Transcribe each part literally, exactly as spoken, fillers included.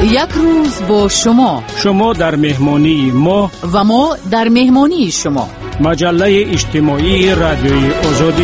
یک روز با شما، شما در مهمانی ما و ما در مهمانی شما. مجله اجتماعی رادیوی آزادی.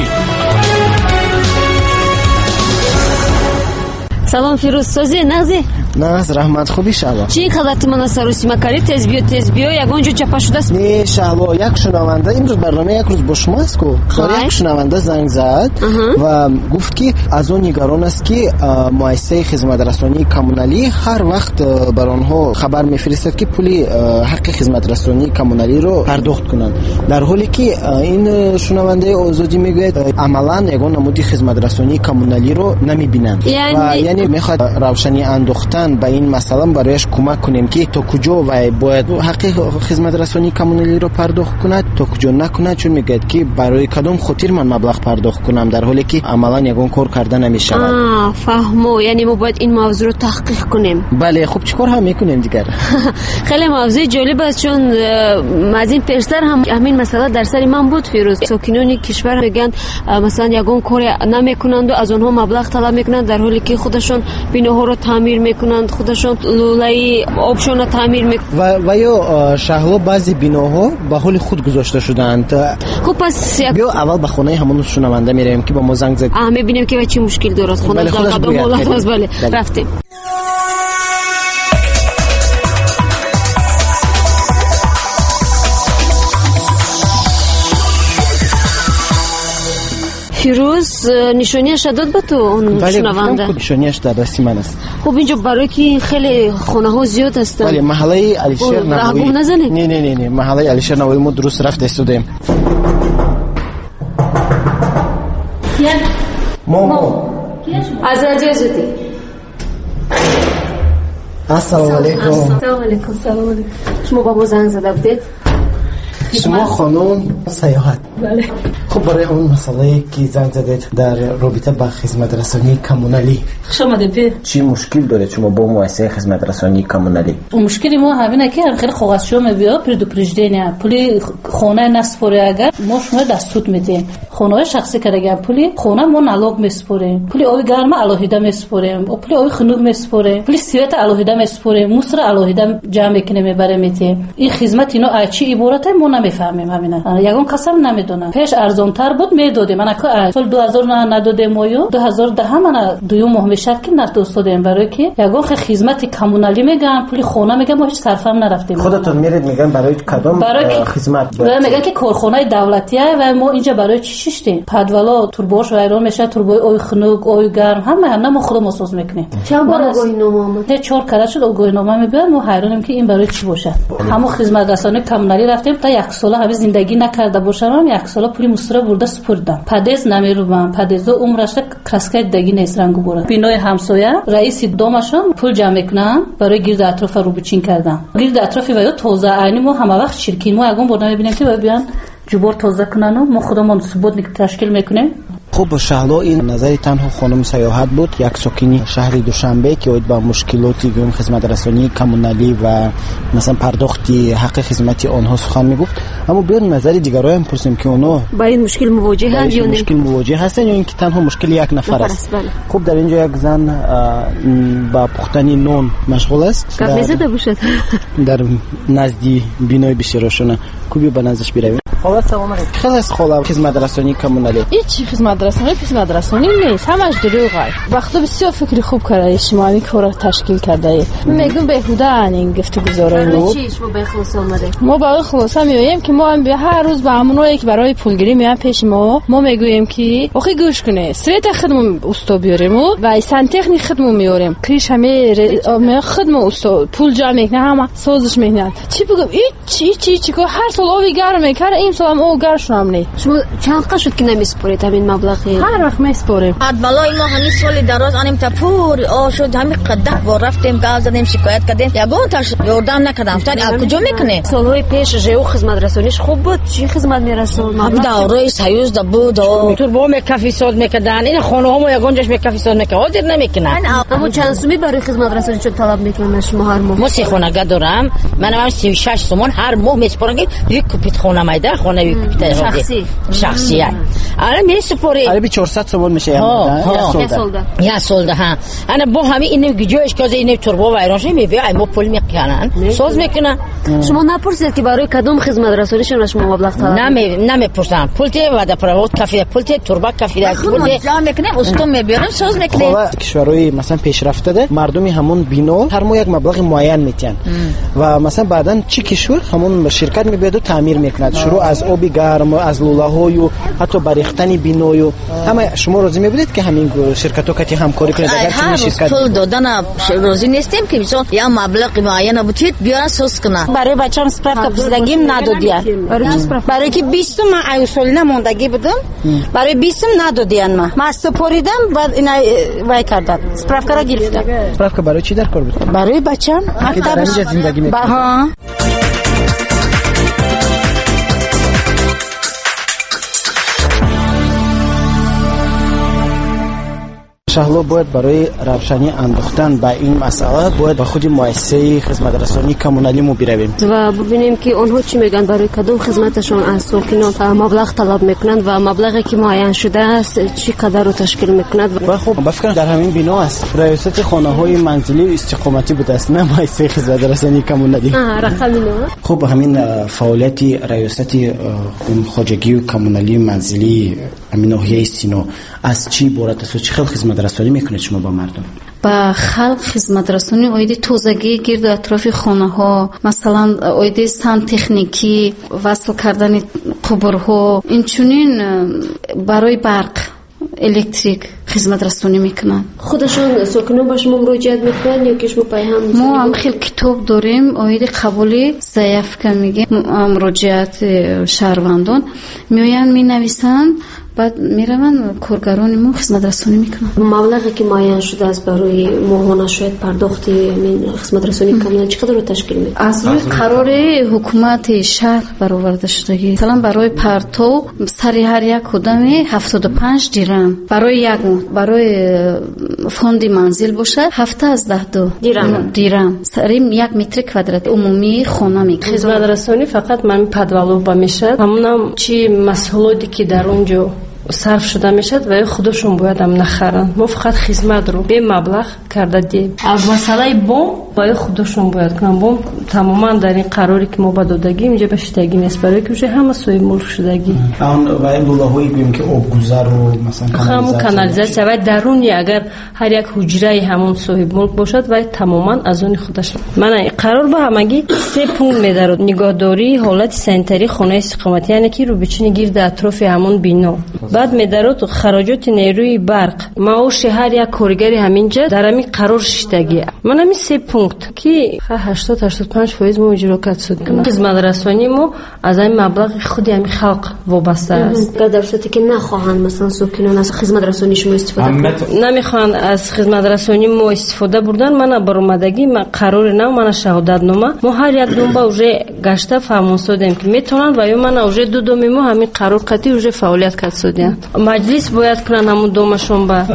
سلام فیروز سازی نازی ناز رحمت خوبی شما. چی خدمت من سروسی مکاری تز بیو تز بیو یگانجا چپا شده است. نه شما یک شنونده امروز برنامه یک روز با شما است کو. یک شنونده زنگ زد و گفت که از اون نگران است که مؤسسه خدمت رسانی کمونالی هر وقت بر آنها خبر میفرستد که پول حق خدمت رسانی کمونالی رو پرداخت کنند، در حالی که این شنونده آزادی میگوید عملا یگان نمودی خدمت رسانی کمونالی رو نمیبینند یعنی و یعنی میخواد روشنی انداختن به این مثلا برایش کمک کنیم که تا کجا و باید حق خدمت رسانی کمونالی رو پرداخت کند تا کجا نکند، چون میگه که برای کدام خاطر من مبلغ پرداخت کنم، در حالی که عملا یگان کار کرده نمیشه. آه فهمو، یعنی ما باید این موضوع رو تحقیق کنیم. بله خب چیکار هم میکنیم دیگر؟ خیلی موضوع جالب است، چون از این پیشتر هم همین مسئله در سر من بود فیروز. ساکنان کشور میگن مثلا یگان کار نمیکنند و از اونها مبلغ طلب میکنند، در حالی که خودشون بیناها رو تعمیر میکنند، خودشون لوله آبشون رو تعمیر میکنند و و یا شهرها بعضی بیناها به حال خود گذاشته شدند. خب پس بیا اول به خونه همون شنونده میریم که با ما زنگ زد. آ میبینیم که چه مشکل داره خونه در قدم مولات است. بله رفتیم. فیروز نشانیش داد به تو اون شنونده؟ بله نشانیش در دستی من است. خب اینجا برای که خیلی خونه ها زیاد هستن. بله محله علیشیر نوایی. نه نه نه نه محله علیشیر نوایی ما درست رفت استودیم. ماما از اجازتی. السلام علیکم. السلام علیکم. سلام علیکم. شما با ما زنگ زده بودید؟ شما خانم سیاحت. بله. خب برای همون مسئله که زنگ زدید در رابطه با خدمت رسانی کمونالی، خوش آمدید. چی مشکل دارید شما با مؤسسه خدمت رسانی کمونالی؟ مشکلی ما همینه که خیلی کاغذشو میبیا پردوپرژدنیا پولی خونه نسپوره، اگر ما شما دستور میدیم خونه شخصی کرده پولی خونه ما نالوگ میسپوریم، پولی آب گرم الهیده میسپوریم، پولی آب خنک میسپوریم، پولی سیوت الهیده میسپوریم، موسر الهیده جمع میکنیم میبریم میتیم. این خدمت اینو اچی عبارته ما نمیفهمیم. همینه یگان قسم نمیدونم. پیش ارزانتر بود میدادیم، من که سال دو هزار نه ندادیم مایو دو هزار ده من دوم ماه میشد که ندادیم، برای که یگان خدمت کمونالی میگن پول خونه میگن ما هیچ صرف هم نرفتیم. خودتون میرید میگن برای کدام خدمت؟ برای میگن که کارخانه دولتیه و ما اینجا برای چی ششتیم؟ پدوالا تورباش وایران میشه، توربای اوی خنک اوی گرم همه هم ما خودمون ساز میکنیم. چند بار آگاهی نامه اومد؟ چهار کاره شد آگاهی نامه میبرن. ما حیرانیم که این برای چی باشه. همون خدمت رسانی کمونالی رفتیم تا یک سال همه زندگی نکرده باشم، یک سال پول مستر برده سپردم. پدیز نمیروم، پدیزو عمرش کراسکای دگی نیست رنگو بره. بینای همسایه رئیس دومشون پول جمع میکنن برای گرد اطراف رو بچین کردن. گرد اطرافی و توزیع عینی ما همه وقت شرکین ما اگون برنامه میبینیم که بیان جبر توزیع کنن و ما خودمون ثبوت تشکیل میکنیم. خب شهلا این نظر تنها خانم سیاحت بود، یک ساکنی شهر دوشنبه که با مشکلاتی گم خدمت رسانی کمونالی و مثلا پرداختی حق خدمتی آنها سخن میگفت. اما بیاین نظر دیگران هم پرسیم که اونا با این مشکل مواجه هستند یا نه؟ مشکل مواجه هستند یا اینکه تنها مشکل یک نفر است. خب در اینجا یک زن با پختن نان مشغول است. گپ میزده باشد در نزدی بینای بشیراشونه کوبی به نزدش برویم. خاله سلام علیکم. خیلی از خاله خدمت رسانی کمونالی. هیچ خدمت رسانی خدمت رسانی نیست، همش دروغه. وقتا بسیار فکر خوب کرده اجتماعی کار تشکیل کرده. میگم بهوده این گفتگوزارای ما. چی شما به خلاص اومده؟ ما با خلاصه میگیم که ما هم به هر روز با همونایی که برای پولگیری میان پیش ما ما میگوییم که آخه گوش کنه سریت خدمت استا بیاریم و سنتخنی خدمت میاریم کریش همه خدمت استا پول جمع میکنه همه سازش میکنن. چی بگم چی چی چی که هر سال آبی گرم میکنه این سال هم او گرشنم نی. شما چند قش شد که نمیسپورید همین مبلغی؟ هر وقت میسپوریم. بعد والله ما همین سال دراز انیم تا پور آ شد همین قدک و رفتیم گاز دادیم شکایت کردیم یگان تاش یوردام نکردم تا از کجا میکنه؟ سالهای پیش جو خدمت رسانیش خوب بود. چی خدمت میرسون؟ هم داروی سایوز دا بود و تو با میکافی سود میکردن این خانه ها ما یگانجش میکافی سود میکرد حاضر نمیکنن. اما چند سومی برای خدمت رسانی چه طلب میکنن شما هر ماه؟ ما سه خانه گا دارم منم هم سی و شش سومن هر ماه میسپارم یک کپیت خانه میده خانوی شخصی شخصی آره می سپوری آره بی چهارصد سومون میشه یا سولده یا سولده ها انا با همین اینو گجوش که اینو توربو وایرانش میبیا ایمو پول میکنن سوز میکنن. شما نپرسید که برای کدوم خدمت رسانی شما شما مبلغ طلب نمی نمیپرسن پول ته و در پروات کافی پول ته توربا کافی پول ته جا میکنیم استون میبیاریم سوز میکنیم. کشورهای مثلا پیشرفته ده مردمی همون بینو هر ماه یک مبلغ معین میتن و مثلا بعدن چی کشور همون شرکت میبیاد و تعمیر میکند شروع از آب گرم از لوله و حتی بریختن بینو و همه شما روزی میبینید که همین شرکت ها کتی همکاری کنند اگر چنین شرکت پول دادن روزی نیستیم که مثلا یا مبلغ معین بودید بیارن سوز کنن. برای بچه‌م سپرافکا بزرگیم ندادین. برای چی سپرافکا؟ برای که بیست ما ایوسول نموندگی بودم برای بیست ندادین ما ما سپوریدم بعد اینا وای کردم سپرافکا را گرفتم. سپرافکا برای چی در کار بود؟ برای بچه‌م مکتبش زندگی میکنه. ها شهلا باید برای روشنی انداختن به این مسئله باید به خود مؤسسه خدمت رسانی کمونالی ما برویم و ببینیم که آنها چی میگن برای کدوم خدمتشون از ساکنان مبلغ طلب میکنند و مبلغی که معین شده است چی قدر رو تشکیل میکند. و خب بفکر در همین بنا است ریاست خانه های منزلی و استقامتی بوده است نه مؤسسه خدمت رسانی کمونالی. رقم اینو خب همین فعالیت ریاست خواجگی و کمونالی منزلی همین ناحیه سینو از چی عبارت است و چه خیلی خدمت رسانی میکنید شما با مردم؟ با خلق خدمت رسانی اویدی توزگی گرد اطراف خانه ها مثلا اویدی سان تکنیکی وصل کردن قبرها اینچنین برای برق الکتریک خدمت رسانی میکنن. خودشون ساکنان با شما مراجعت میکنن یا که شما پیام ما هم خیلی کتاب داریم اویدی قبولی ضعیف میگه مراجعت شهروندان میآیند مینویسن بعد میروند کارگران ما خدمت رسانی میکنن. مبلغی که معین شده است برای ماهانه شاید پرداخت این خدمت رسانی کاملا چقدر رو تشکیل میده؟ از روی قرار حکومت شهر برآورده شده. مثلا برای پرتو سری هر یک کدامی هفتاد و پنج دیرم برای یک ماه برای فوند منزل باشه هفته از ده دو دیرم دیرم سری یک متر کوادرات عمومی خانه میکنه. خدمت رسانی فقط من پدوالو با میشه همونم چی مسئولیتی که در اونجا صرف شده میشد و خودشون باید هم نخرن. ما فقط خدمت رو به مبلغ کرده دیم. از مسئله بوم باید خودشون باید کنن. بوم تماما در این قراری که ما با دادگی اینجا بشتگی نیست برای که همه سوی ملک شدگی. آن و این لوله‌هایی بیم که آبگذر و مثلا همون کانالیزاسیون و درونی اگر هر یک حجره همون صاحب ملک باشد و تماما از اون خودش. من قرار با همگی سه پونکت می‌دارد. نگهداری حالت سنتری خانه استقامتی یعنی که رو بچینی گرد اطراف همون بینو. بعد می‌دارد خراجات نیروی برق. معاش هر یک کارگری همینجا در همین قرار شدگی. من همین سه پونکت که هشتاد تا هشتاد و پنج درصد ما اجرا کرد شد کنه. خدمت رسانی ما از این مبلغ خودی همین خلق وابسته است. در صورتی که نخواهند مثلا ساکنان از خدمت رسانی شما استفاده کنند نمیخوان از خدمت رسانی ما استفاده بردن من برآمدگی من قرار نه من شهادت نامه ما هر یک دنبه اوجه گشته فهمون شدیم که میتونن و یا من اوجه دو دومی ما همین قرار قطعی اوجه فعالیت کرد شدن. مجلس باید کنن همون دومشون با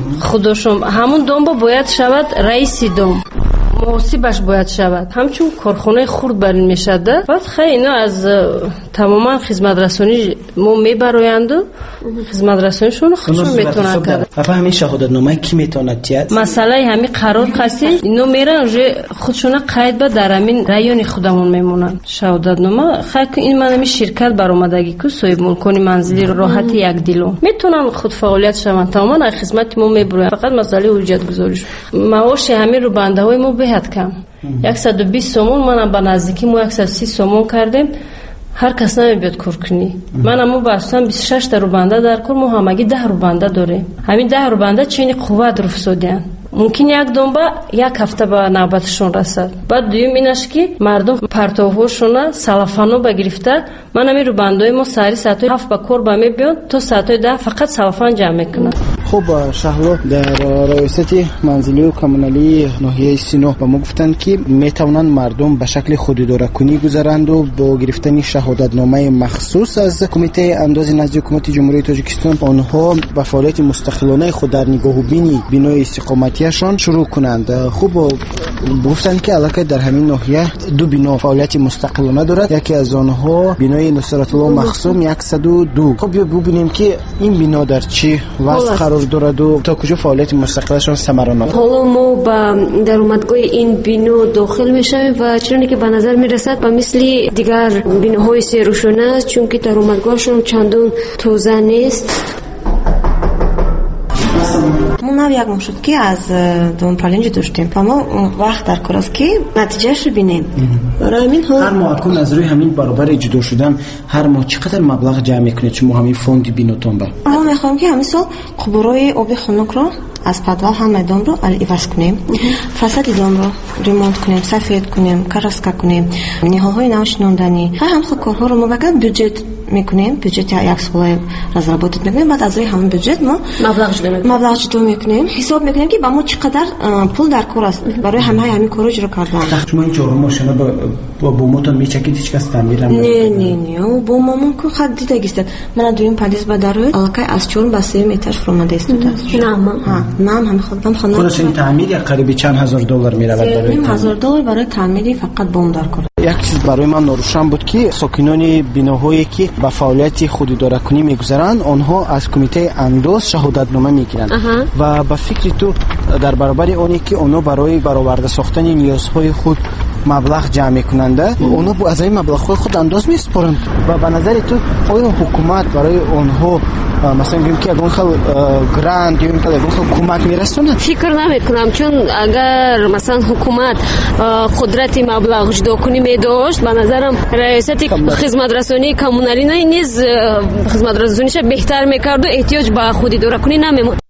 خودشون همون دنبه باید شود رئیس دوم محاسبش باید شود همچون کارخانه خرد برین میشده بعد خیلی اینا از تماما خدمت رسانی ما میبرویند و خدمت رسانیشون خودشون میتونن کرد. افا همین شهادت نامه کی میتونه تیاد؟ مسئله همین قرار خاصی اینو میرن خودشون قید به در همین رایون خودمون میمونن. شهادت نامه خیلی این من همین شرکت برآمدگی که صاحب ملکانی منزلی راحتی یک دیلو میتونن خود فعالیت شون تماما خدمت ما میبروین فقط مسئله حجت گذاریش معاش همین رو بنده های ما بهت کم صد و بیست سومون من با نزدیکی ما صد و سی سومون کردیم هر کس نمیاد کار کنی. من امو باستم بیست و شش تا رو بنده در کار ما همگی ده رو بنده داریم. همین ده رو بنده چینی قوت رو فسادن. ممکن یک دنبه یک هفته به نوبتشون رسد. بعد دویم اینش که مردم پرتوهاشون سلفانو بگرفته من همین رو بندای ما سری ساعت هفت با کار با می بیان تا ساعت ده فقط سلفان جمع میکنن. خب شهلا در ریاست منزلی و کمونالی ناحیه سینو با ما گفتند که میتوانند مردم به شکل خوداداره کنی گذرند و با گرفتن شهادتنامه مخصوص از کمیته انداز نزد حکومت جمهوری تاجیکستان آنها به فعالیت مستقلانه خود در نگاه و بینی بنای استقامتیشان شروع کنند. خب گفتند که علاقه در همین ناحیه دو بنا فعالیت مستقلانه دارد، یکی از آنها بنای نصرت الله مخزوم صد و دو. خب بیا ببینیم که این بنا در چی وضع قرار دارد و تا کجا فعالیت مستقلشان ثمرانه. حالا ما با درآمدگاه این بنا داخل میشیم و چنانه که به نظر میرسد به مثل دیگر بناهای سیروشونه است، چون که درآمدگاهشون چندان توزیع نیست. ما نو یک ماه شد که از دوم پالنج داشتیم و ما وقت در کار است که نتیجهش رو بینیم. برای همین هر ماه اکنون از روی همین برابر جدا شدن هر ماه چقدر مبلغ جمع میکنید شما همین فوند بیناتون؟ با ما میخوایم که همین سال قبورای آب خنک رو از پدوال هم میدان رو عوض کنیم، فساد دیدم رو ریمونت کنیم، سفید کنیم، کاراسکا کنیم، نیهاهای نوشناندنی و هم خود کارها رو ما فقط بودجت میکنیم، بودجت یک سال разработать میکنیم. بعد از روی همون بودجت ما مبلغ جدا میکنیم مبلغ جدا میکنیم حساب میکنیم که با ما چقدر پول در کار است برای همه همین کارو اجرا کردن. شما این چهار ماشینا با با بومتون میچکید هیچ کس تعمیر هم نه نه نه بوممون که خود دیده گیست. من دویم پلیس با دروی علاقه از چون با سه میتر فرمانده استوده است. نه ما ها نام هم خودم خودم خودش این تعمیر یک قریب چند هزار دلار میرود برای این هزار دلار برای تعمیر فقط بوم در کار. یک چیز برای من ناروشن بود که ساکنان بناهایی که به فعالیت خوداداره کنی میگذرند آنها از کمیته انداز شهادتنامه میگیرند و به فکر تو در برابر اونی که آنها برای برآورده ساختن نیازهای خود مبلغ جمع میکنند اونها با از این مبلغ خود انداز میسپارند و به نظر تو آیا حکومت برای آنها مثلا میگیم که اون خیلی گراند میگیم که اون خیلی کمک میرسونه؟ فکر نمیکنم، چون اگر مثلا حکومت قدرت مبلغ جدا کنی میداشت به نظرم ریاست خدمت رسانی کمونالی نه نیز خدمت رسانیش بهتر میکرد و احتیاج به خوداداره کنی نمیموند.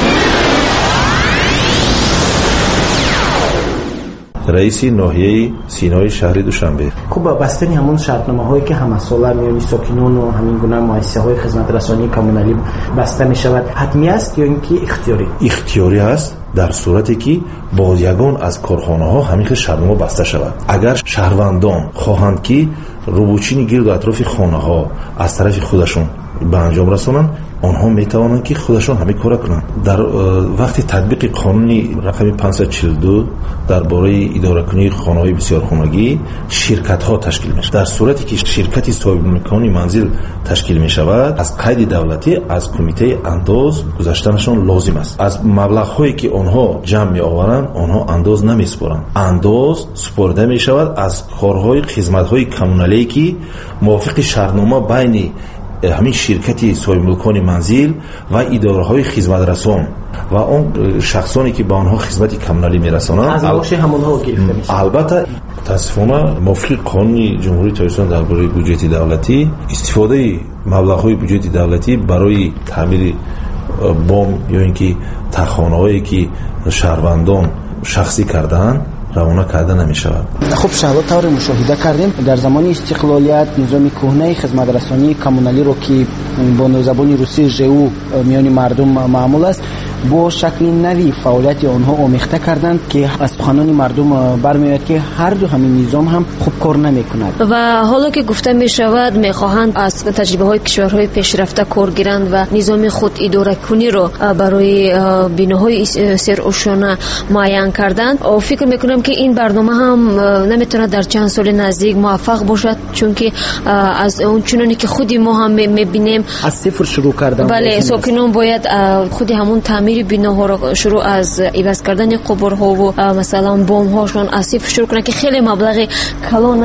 رئیس ناحیه سینای شهر دوشنبه. خب بستنی همون شرطنامه هایی که همه ساله میانی ساکنان و همین گونه مؤسسه های خدمت رسانی کمونالی بسته می شود حتمی است یا اینکه اختیاری؟ اختیاری است در صورتی که با یگان از کارخانه ها همین شرطنامه بسته شود. اگر شهروندان خواهند که روبوچینی گرد و اطراف خانه ها از طرف خودشون به انجام رسانند آنها میتوانند که خودشون همین کار کنند. در وقتی تطبیق قانون رقم پانصد و چهل و دو درباره اداره کنی خانه‌های بسیار خانگی شرکت ها تشکیل میشه. در صورتی که شرکتی صاحب مکانی منزل تشکیل می شود از قید دولتی از کمیته انداز گذاشتنشان لازم است. از مبلغ هایی که آنها جمع می آورند آنها انداز نمی سپارند. انداز سپرده می شود از کارهای خدمت های کمونالی که موافق شرطنامه بین همین شرکتی صاحب ملکان منزل و اداره های خدمت رسان و اون شخصانی که با آنها خدمت کمونالی میرسانند از بخش همونها گرفته میشه. البته تصفیه موافق قانون جمهوری تاجیکستان درباره بودجت دولتی استفاده مبلغ های بودجت دولتی برای تعمیر بام یا اینکه تخانه‌هایی که شهروندان شخصی کردن روانه کرده نمی شود. خب شهلا طور مشاهده کردیم در زمان استقلالیت نظام کهنه خدمت رسانی کمونالی رو که با زبان روسی ژئو میان مردم معمول است با شکل نوی فعالیت آنها آمیخته کردند که از سخنان مردم برمیاد که هر دو همین نظام هم خوب کار نمی کند و حالا که گفته می شود می خواهند از تجربه های کشورهای پیشرفته کار گیرند و نظام خود اداره کنی رو برای بناهای سیروشونه معین کردند. فکر می کنم که این برنامه هم نمیتونه در چند سال نزدیک موفق باشد، چون که از اون چنانی که خودی ما هم میبینیم از صفر شروع کردن. بله، ساکنان باید خودی همون تعمیر بناها رو شروع از عوض کردن قبورها و مثلا بام هاشون از صفر شروع کنند که خیلی مبلغ کلان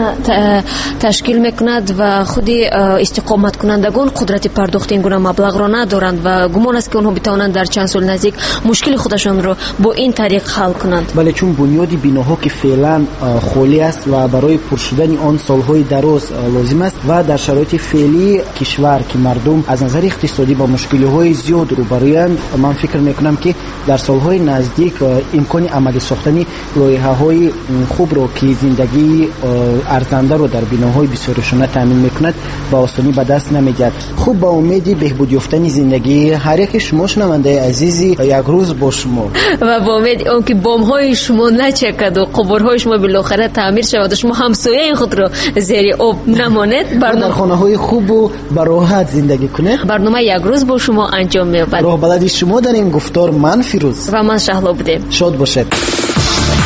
تشکیل میکند و خودی استقامت کنندگان قدرت پرداخت این گونه مبلغ را ندارند و گمان است که اونها بتوانند در چند سال نزدیک مشکل خودشان رو با این طریق حل کنند. بله، چون بنیاد بناها که فعلا خالی است و برای پر شدن آن سالهای دراز لازم است و در شرایط فعلی کشور که مردم از نظر اقتصادی با مشکل‌های زیاد روبرویند، من فکر میکنم میکنم که در سالهای نزدیک امکان عملی ساختن لایحه‌های خوب رو که زندگی ارزنده رو در بناهای بسیارشونه تامین میکند با آسانی به دست نمیاد. خوب با امید بهبود یافتن زندگی هر یک شما شنونده عزیزی یک روز با شما و با امید اون که بام‌های شما نچکد و قبرهای شما بالاخره تعمیر شود و شما همسایه خود رو زیر آب نماند، در خانه‌های خوب و با راحت زندگی کنه. برنامه یک روز با شما انجام می‌یابد. راه بلد شما در این گفتار من فیروز و من شهلا بودیم. شاد باشید.